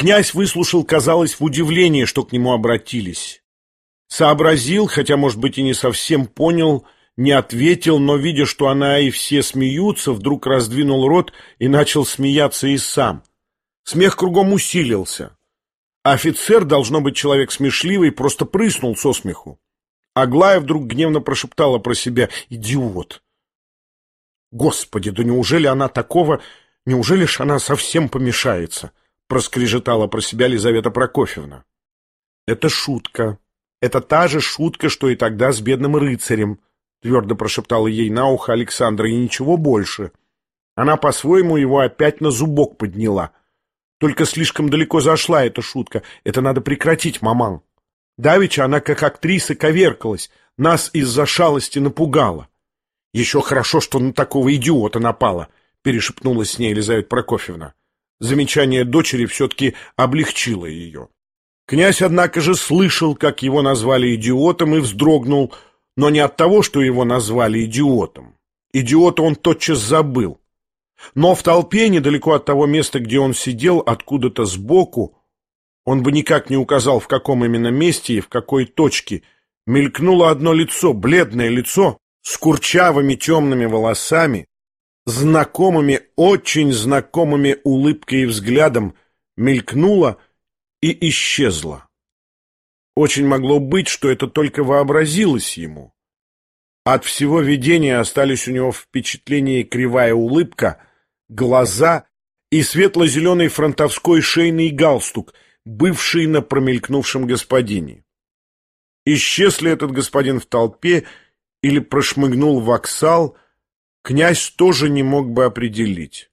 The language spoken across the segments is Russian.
Князь выслушал, казалось, в удивлении, что к нему обратились. Сообразил, хотя, может быть, и не совсем понял, не ответил, но, видя, что она и все смеются, вдруг раздвинул рот и начал смеяться и сам. Смех кругом усилился. Офицер, должно быть человек смешливый, просто прыснул со смеху. Аглая вдруг гневно прошептала про себя: «Идиот!» «Господи, да неужели она такого... Неужели ж она совсем помешается?» — проскрежетала про себя Лизавета Прокофьевна. «Это шутка. Это та же шутка, что и тогда с бедным рыцарем», — твердо прошептала ей на ухо Александра, — «и ничего больше. Она по-своему его опять на зубок подняла. Только слишком далеко зашла эта шутка. Это надо прекратить, маман. Давеча она, как актриса, коверкалась, нас из-за шалости напугала. Еще хорошо, что на такого идиота напала», — перешепнулась с ней Елизавета Прокофьевна. Замечание дочери все-таки облегчило ее. Князь, однако же, слышал, как его назвали идиотом, и вздрогнул, но не от того, что его назвали идиотом. Идиота он тотчас забыл. Но в толпе, недалеко от того места, где он сидел, откуда-то сбоку, он бы никак не указал, в каком именно месте и в какой точке, мелькнуло одно лицо, бледное лицо, с курчавыми темными волосами, знакомыми, очень знакомыми улыбкой и взглядом, мелькнуло и исчезло. Очень могло быть, что это только вообразилось ему. От всего видения остались у него в впечатлении кривая улыбка, глаза и светло-зеленый фронтовской шейный галстук, бывший на промелькнувшем господине. Исчез ли этот господин в толпе или прошмыгнул в вокзал, князь тоже не мог бы определить.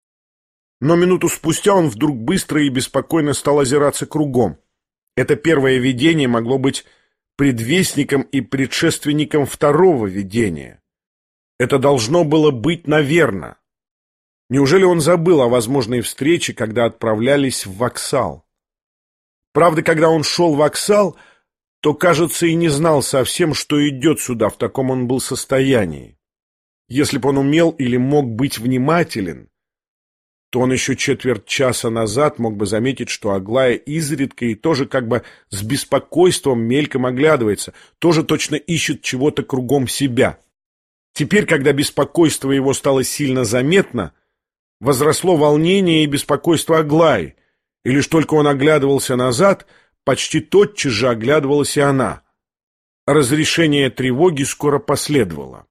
Но минуту спустя он вдруг быстро и беспокойно стал озираться кругом. Это первое видение могло быть предвестником и предшественником второго видения. Это должно было быть наверно. Неужели он забыл о возможной встрече, когда отправлялись в вокзал? Правда, когда он шел в вокзал, то, кажется, и не знал совсем, что идет сюда, в таком он был состоянии. Если бы он умел или мог быть внимателен, то он еще четверть часа назад мог бы заметить, что Аглая изредка и тоже как бы с беспокойством мельком оглядывается, тоже точно ищет чего-то кругом себя. Теперь, когда беспокойство его стало сильно заметно, возросло волнение и беспокойство Аглаи, и лишь только он оглядывался назад, почти тотчас же оглядывалась и она. Разрешение тревоги скоро последовало.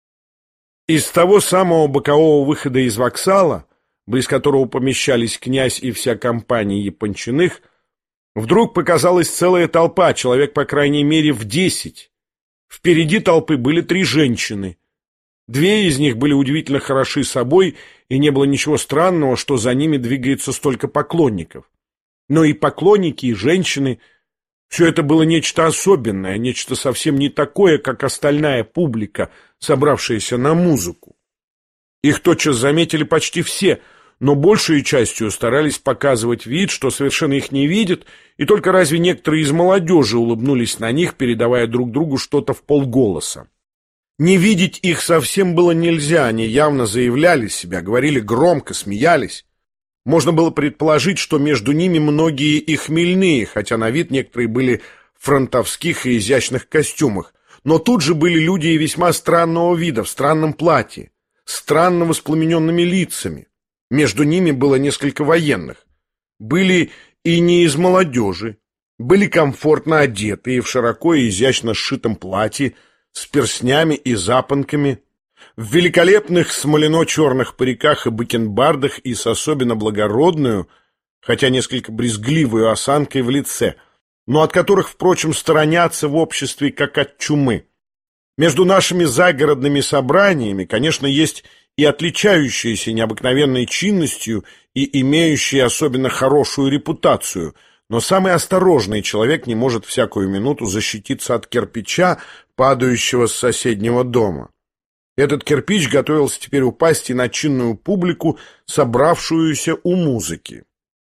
Из того самого бокового выхода из вокзала, близ которого помещались князь и вся компания Япончиных, вдруг показалась целая толпа, человек, по крайней мере, в 10. Впереди толпы были 3 женщины. 2 из них были удивительно хороши собой, и не было ничего странного, что за ними двигается столько поклонников. Но и поклонники, и женщины — все это было нечто особенное, нечто совсем не такое, как остальная публика, собравшаяся на музыку. Их тотчас заметили почти все, но большей частью старались показывать вид, что совершенно их не видят, и только разве некоторые из молодежи улыбнулись на них, передавая друг другу что-то вполголоса. Не видеть их совсем было нельзя, они явно заявляли себя, говорили громко, смеялись. Можно было предположить, что между ними многие и хмельные, хотя на вид некоторые были в фронтовских и изящных костюмах. Но тут же были люди и весьма странного вида, в странном платье, странно воспламененными лицами. Между ними было несколько военных. Были и не из молодежи, были комфортно одетые в широко и изящно сшитом платье, с перстнями и запонками, в великолепных смолено-черных париках и бакенбардах и с особенно благородную, хотя несколько брезгливую осанкой в лице, но от которых, впрочем, сторонятся в обществе как от чумы. Между нашими загородными собраниями, конечно, есть и отличающиеся необыкновенной чинностью и имеющие особенно хорошую репутацию, но самый осторожный человек не может всякую минуту защититься от кирпича, падающего с соседнего дома. Этот кирпич готовился теперь упасть и на чинную публику, собравшуюся у музыки.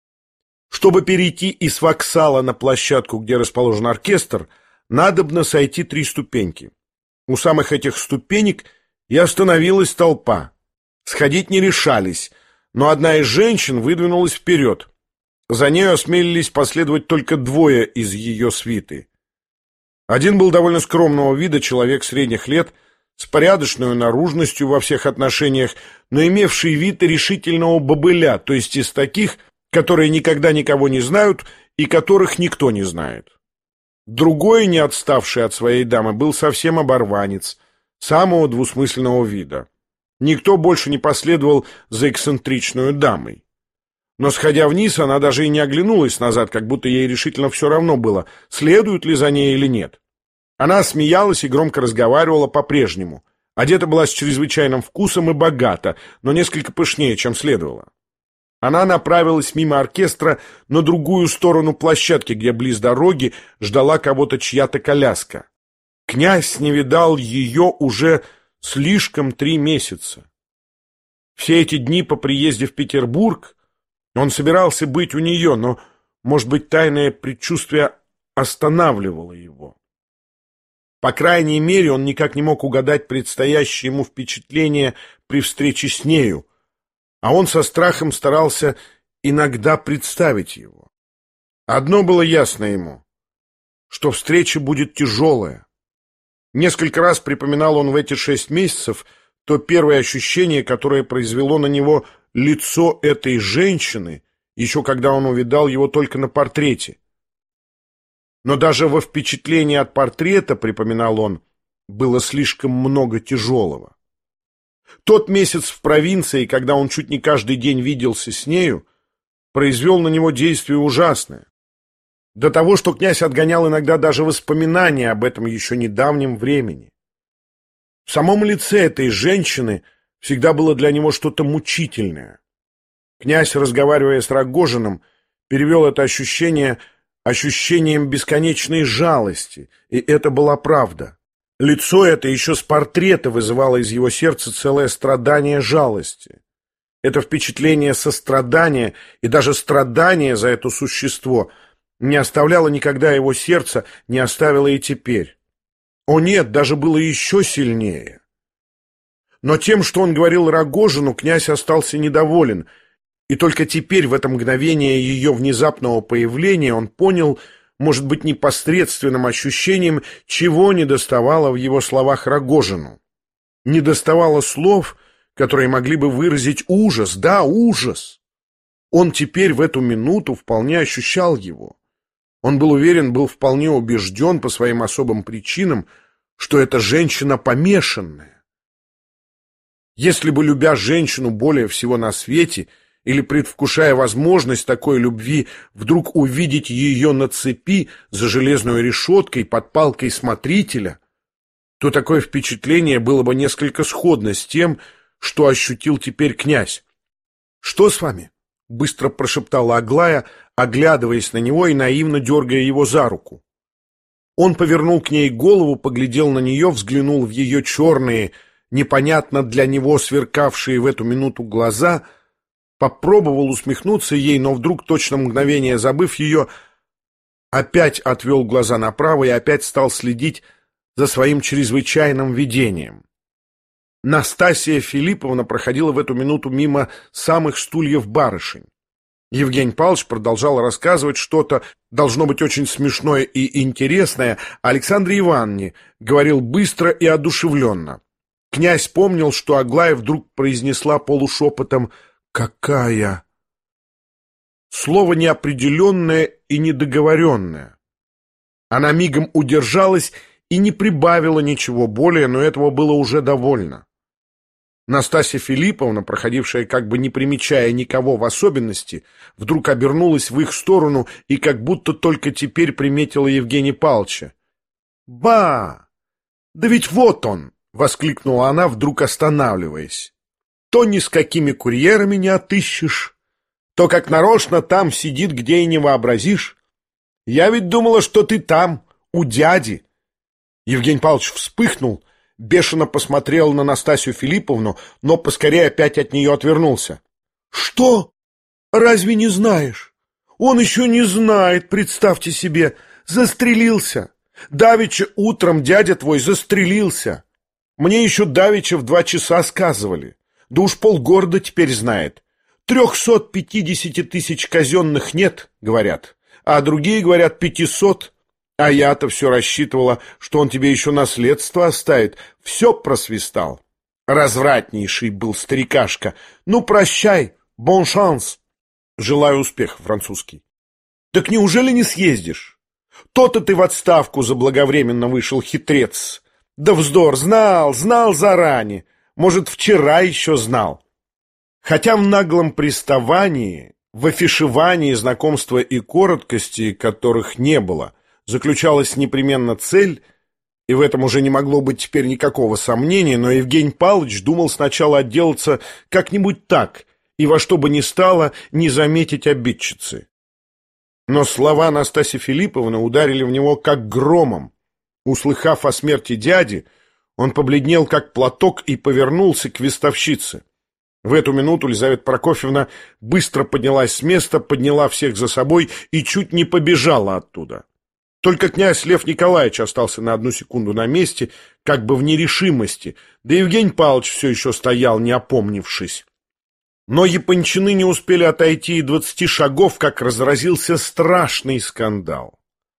Чтобы перейти из вокзала на площадку, где расположен оркестр, надобно сойти 3 ступеньки. У самых этих ступенек и остановилась толпа. Сходить не решались, но одна из женщин выдвинулась вперед. За нею осмелились последовать только двое из ее свиты. Один был довольно скромного вида, человек средних лет, с порядочной наружностью во всех отношениях, но имевший вид решительного бобыля, то есть из таких, которые никогда никого не знают и которых никто не знает. Другой, не отставший от своей дамы, был совсем оборванец, самого двусмысленного вида. Никто больше не последовал за эксцентричную дамой. Но, сходя вниз, она даже и не оглянулась назад, как будто ей решительно все равно было, следуют ли за ней или нет. Она смеялась и громко разговаривала по-прежнему. Одета была с чрезвычайным вкусом и богато, но несколько пышнее, чем следовало. Она направилась мимо оркестра на другую сторону площадки, где близ дороги ждала кого-то чья-то коляска. Князь не видал ее уже слишком 3 месяца. Все эти дни по приезде в Петербург он собирался быть у нее, но, может быть, тайное предчувствие останавливало его. По крайней мере, он никак не мог угадать предстоящее ему впечатление при встрече с нею, а он со страхом старался иногда представить его. Одно было ясно ему, что встреча будет тяжелая. Несколько раз припоминал он в эти 6 месяцев то первое ощущение, которое произвело на него лицо этой женщины, еще когда он увидал его только на портрете. Но даже во впечатлении от портрета, припоминал он, было слишком много тяжелого. Тот месяц в провинции, когда он чуть не каждый день виделся с нею, произвел на него действие ужасное. До того, что князь отгонял иногда даже воспоминания об этом еще недавнем времени. В самом лице этой женщины всегда было для него что-то мучительное. Князь, разговаривая с Рогожиным, перевел это ощущение ощущением бесконечной жалости, и это была правда. Лицо это еще с портрета вызывало из его сердца целое страдание жалости. Это впечатление сострадания и даже страдания за это существо не оставляло никогда его сердца, не оставило и теперь. О нет, даже было еще сильнее. Но тем, что он говорил Рогожину, князь остался недоволен, и только теперь, в это мгновение ее внезапного появления, он понял, может быть, непосредственным ощущением, чего недоставало в его словах Рогожину. Недоставало слов, которые могли бы выразить ужас, да, ужас. Он теперь в эту минуту вполне ощущал его. Он был уверен, был вполне убежден по своим особым причинам, что эта женщина помешанная. Если бы, любя женщину более всего на свете, или предвкушая возможность такой любви, вдруг увидеть ее на цепи за железной решеткой под палкой смотрителя, то такое впечатление было бы несколько сходно с тем, что ощутил теперь князь. «Что с вами?» — быстро прошептала Аглая, оглядываясь на него и наивно дергая его за руку. Он повернул к ней голову, поглядел на нее, взглянул в ее черные, непонятно для него сверкавшие в эту минуту глаза, попробовал усмехнуться ей, но вдруг, точно мгновение забыв ее, опять отвел глаза направо и опять стал следить за своим чрезвычайным видением. Настасья Филипповна проходила в эту минуту мимо самых стульев барышень. Евгений Павлович продолжал рассказывать что-то, должно быть очень смешное и интересное, а Александре Ивановне говорил быстро и одушевленно. Князь помнил, что Аглая вдруг произнесла полушепотом «Какая?» Слово неопределенное и недоговоренное. Она мигом удержалась и не прибавила ничего более, но этого было уже довольно. Настасья Филипповна, проходившая как бы не примечая никого в особенности, вдруг обернулась в их сторону и как будто только теперь приметила Евгения Павловича. «Ба! Да ведь вот он!» — воскликнула она, вдруг останавливаясь. «То ни с какими курьерами не отыщешь, то как нарочно там сидит, где и не вообразишь. Я ведь думала, что ты там, у дяди». Евгений Павлович вспыхнул, бешено посмотрел на Настасью Филипповну, но поскорее опять от нее отвернулся. «Что? Разве не знаешь? Он еще не знает, представьте себе, застрелился. Давеча утром дядя твой застрелился. Мне еще давеча в 2 часа сказывали. Да уж полгорода теперь знает. 350 тысяч казенных нет, говорят, а другие говорят 500. А я-то все рассчитывала, что он тебе еще наследство оставит. Все просвистал. Развратнейший был старикашка. Ну, прощай, бон шанс. Желаю успеха, французский. Так неужели не съездишь? То-то ты в отставку заблаговременно вышел, хитрец. Да вздор, знал заранее. Может, вчера еще знал. Хотя в наглом приставании, в афишевании знакомства и короткости, которых не было, заключалась непременно цель, и в этом уже не могло быть теперь никакого сомнения, но Евгений Павлович думал сначала отделаться как-нибудь так, и во что бы ни стало не заметить обидчицы. Но слова Настасьи Филипповны ударили в него как громом. Услыхав о смерти дяди, он побледнел как платок и повернулся к вестовщице. В эту минуту Лизавета Прокофьевна быстро поднялась с места, подняла всех за собой и чуть не побежала оттуда. Только князь Лев Николаевич остался на одну секунду на месте, как бы в нерешимости, да Евгений Павлович все еще стоял, не опомнившись. Но япончины не успели отойти и 20 шагов, как разразился страшный скандал.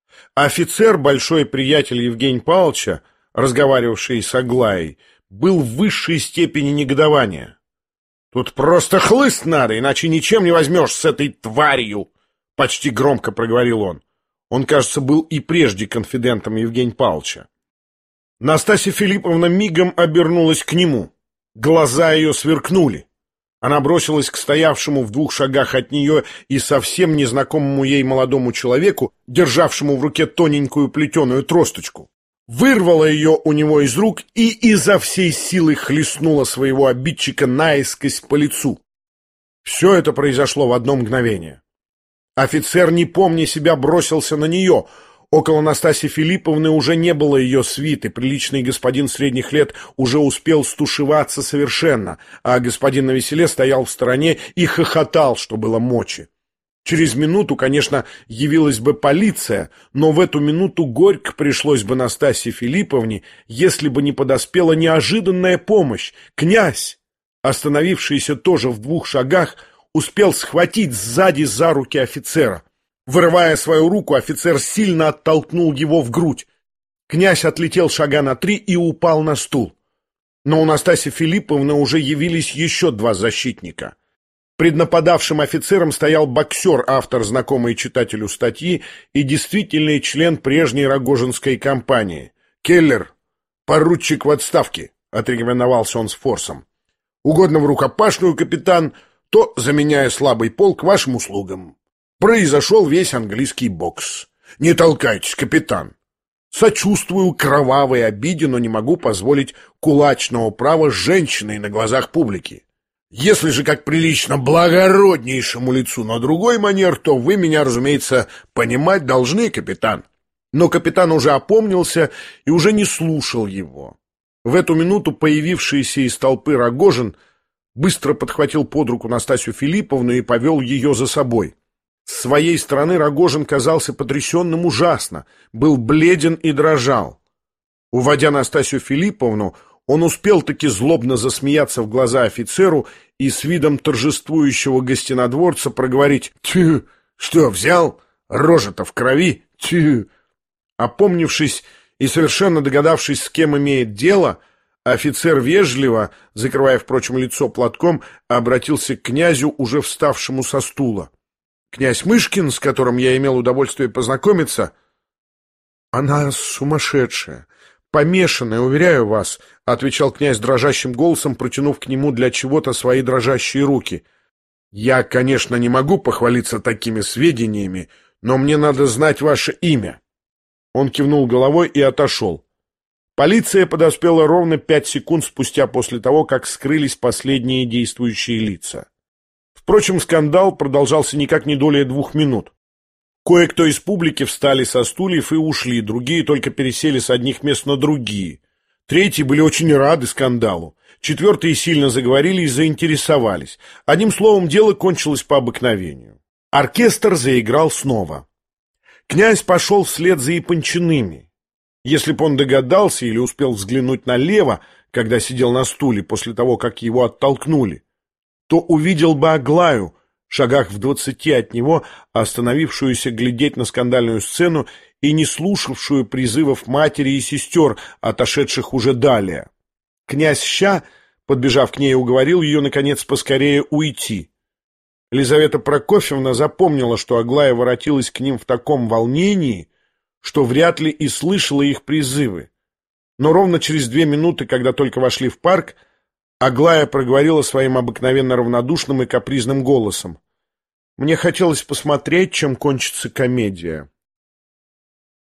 Офицер, большой приятель Евгения Павловича, разговаривавший с Аглаей, был в высшей степени негодования. «Тут просто хлыст надо, иначе ничем не возьмешь с этой тварью!» — почти громко проговорил он. Он, кажется, был и прежде конфидентом Евгения Павловича. Настасья Филипповна мигом обернулась к нему. Глаза ее сверкнули. Она бросилась к стоявшему в 2 шагах от нее и совсем незнакомому ей молодому человеку, державшему в руке тоненькую плетеную тросточку. Вырвала ее у него из рук и изо всей силы хлестнула своего обидчика наискось по лицу. Все это произошло в одно мгновение. Офицер, не помня себя, бросился на нее. Около Настасьи Филипповны уже не было ее свиты. Приличный господин средних лет уже успел стушеваться совершенно, а господин навеселе стоял в стороне и хохотал, что было мочи. Через минуту, конечно, явилась бы полиция, но в эту минуту горько пришлось бы Настасье Филипповне, если бы не подоспела неожиданная помощь. Князь, остановившийся тоже в 2 шагах, успел схватить сзади за руки офицера. Вырывая свою руку, офицер сильно оттолкнул его в грудь. Князь отлетел шага на 3 и упал на стул. Но у Настасьи Филипповны уже явились еще 2 защитника. Пред нападавшим офицером стоял боксер, автор, знакомый читателю статьи, и действительный член прежней Рогожинской компании. «Келлер, поручик в отставке», — отрекомендовался он с форсом. «Угодно в рукопашную, капитан, то, заменяя слабый полк, вашим услугам. Произошел весь английский бокс. Не толкайтесь, капитан. Сочувствую кровавой обиде, но не могу позволить кулачного права с женщиной на глазах публики. Если же, как прилично, благороднейшему лицу на другой манер, то вы меня, разумеется, понимать должны, капитан». Но капитан уже опомнился и уже не слушал его. В эту минуту появившийся из толпы Рогожин быстро подхватил под руку Настасью Филипповну и повел ее за собой. С своей стороны Рогожин казался потрясенным ужасно, был бледен и дрожал. Уводя Настасью Филипповну, он успел таки злобно засмеяться в глаза офицеру и с видом торжествующего гостинодворца проговорить: «Тю, что, взял? Рожа-то в крови? Тю!» Опомнившись и совершенно догадавшись, с кем имеет дело, офицер вежливо, закрывая, впрочем, лицо платком, обратился к князю, уже вставшему со стула. «Князь Мышкин, с которым я имел удовольствие познакомиться...» «Она сумасшедшая, помешанная, уверяю вас», — отвечал князь дрожащим голосом, протянув к нему для чего-то свои дрожащие руки. «Я, конечно, не могу похвалиться такими сведениями, но мне надо знать ваше имя». Он кивнул головой и отошел. Полиция подоспела ровно 5 секунд спустя после того, как скрылись последние действующие лица. Впрочем, скандал продолжался никак не долее 2 минут. Кое-кто из публики встали со стульев и ушли, другие только пересели с одних мест на другие. Третьи были очень рады скандалу. 4-е сильно заговорили и заинтересовались. Одним словом, дело кончилось по обыкновению. Оркестр заиграл снова. Князь пошел вслед за япончиными. Если б он догадался или успел взглянуть налево, когда сидел на стуле после того, как его оттолкнули, то увидел бы Аглаю, шагах в 20 от него, остановившуюся глядеть на скандальную сцену и не слушавшую призывов матери и сестер, отошедших уже далее. Князь Ща, подбежав к ней, уговорил ее, наконец, поскорее уйти. Лизавета Прокофьевна запомнила, что Аглая воротилась к ним в таком волнении, что вряд ли и слышала их призывы. Но ровно через 2 минуты, когда только вошли в парк, Аглая проговорила своим обыкновенно равнодушным и капризным голосом: «Мне хотелось посмотреть, чем кончится комедия».